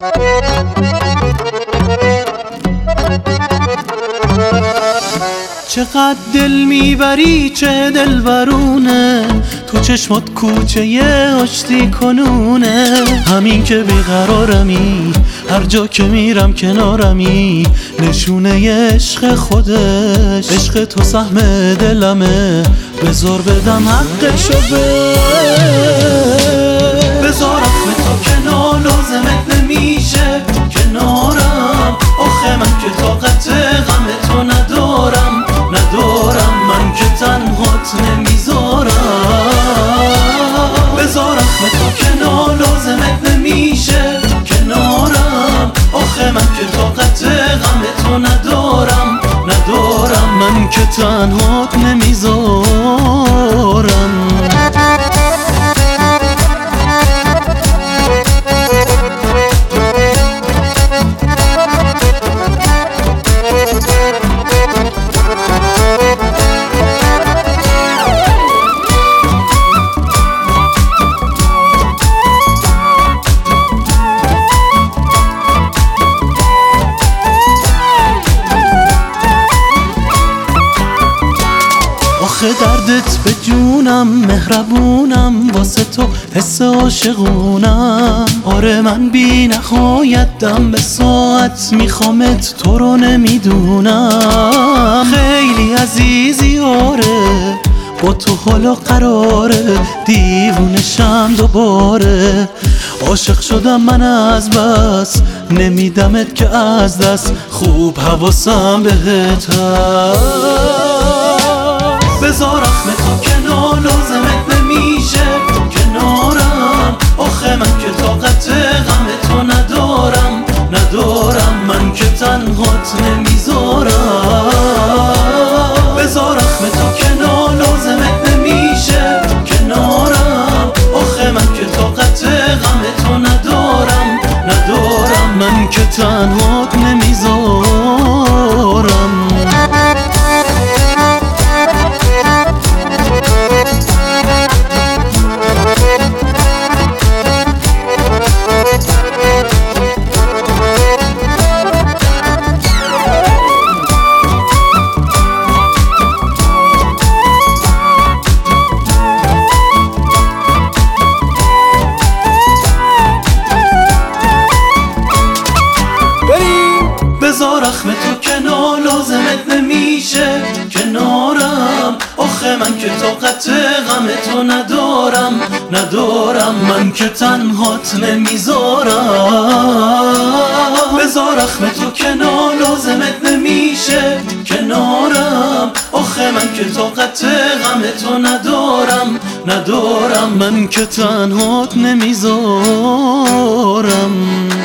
چقدر دل میبری چه دلبرونه، تو چشمات کوچه آشتی کنونه. همین که بیقرارمی، هر جا که میرم کنارمی، نشونه عشق خودش. عشق تو سهم دلمه، بذار بدم حقشو بذار رحم تو کنار لازمت نمیشه کنارم. آخه من که طاقت غم تو ندارم من که تنهات نمیذارم. بذار رحم تو کنار لازمت نمیشه کنارم. آخه من که طاقت غم تو ندارم من که تنهات نمیذارم. آخه دردت به جونم، مهربونم واسه تو حس عاشقونم. آره من بی نهایت دم به ساعت میخوامت، تو رو نمیدونم. خیلی عزیزی آره، با تو حالا قراره، دیوونشم دوباره. عاشق شدم من از بس، نمیدمت که از دست، خوب حواسم بهت هست. بذار رحم تو کنار لازمت نمیشه کنارم. آخه من که طاقت غم تو ندارم من که تنهات نمیذارم. بذار رحم تو کنار لازمت نمیشه کنارم. آخه من که طاقت غم تو ندارم من که تنهات نمیذارم. بذار رحم تو کنار لازمت نمیشه کنارم. آخه من که طاقت غم تو ندارم من که تنهات نمیذارم. بذار رحم تو کنار لازمت نمیشه کنارم. آخه من که طاقت غم تو ندارم من که تنهات نمیذارم.